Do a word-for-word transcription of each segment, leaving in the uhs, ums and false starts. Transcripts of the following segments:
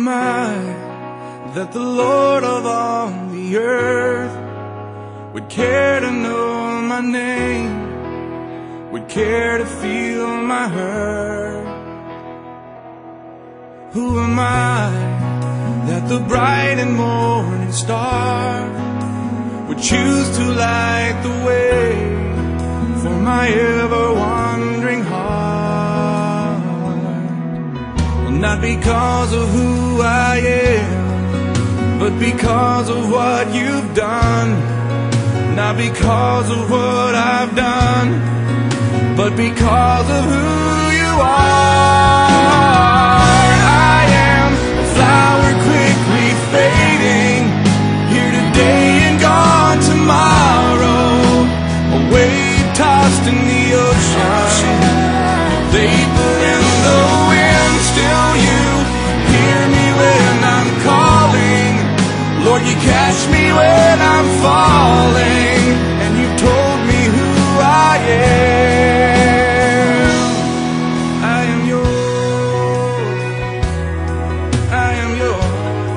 am I that the Lord of all the earth would care to know my name, would care to feel my hurt? Who am I that the bright and morning star would choose to light the way for my ever-wandering heart? Well, not because of who I am, but because of what you've done. Not because of what I've done, but because of who you are. I am a flower quickly fading, here today and gone tomorrow, a wave tossed in the ocean, a vapor in the wind. Still you hear me when I'm calling, Lord, you catch me when I'm falling, and you've told me who I am. I am yours, I am yours.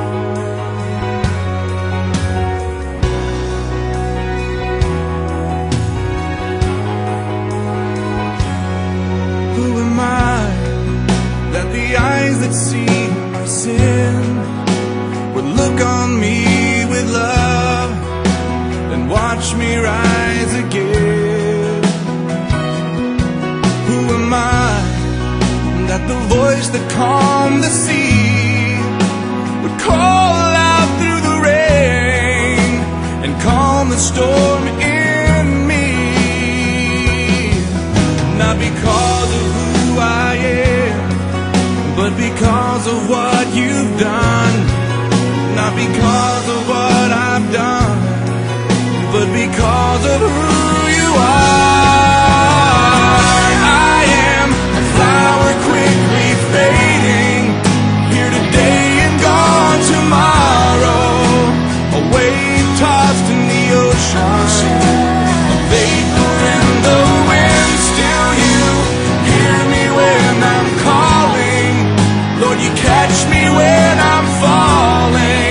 Who am I that the eyes that see my sin would look on me with love and watch me rise again? Who am I that the voice that calmed the sea would call out through the rain and calm the storm in me? Not because of who I am, but because of what you've done. Not because of what I've done, but because of who you are. I am a flower quickly fading, here today and gone tomorrow, a wave tossed in the ocean, a vapor in the wind. Still you hear me when I'm calling, Lord, you catch me when I'm falling.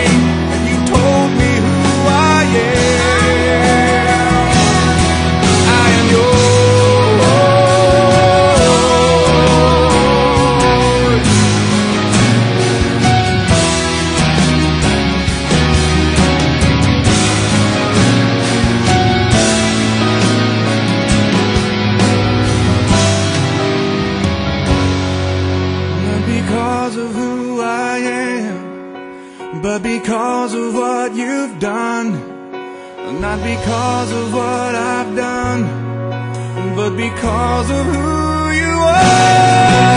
But because of what you've done, not because of what I've done, but because of who you are.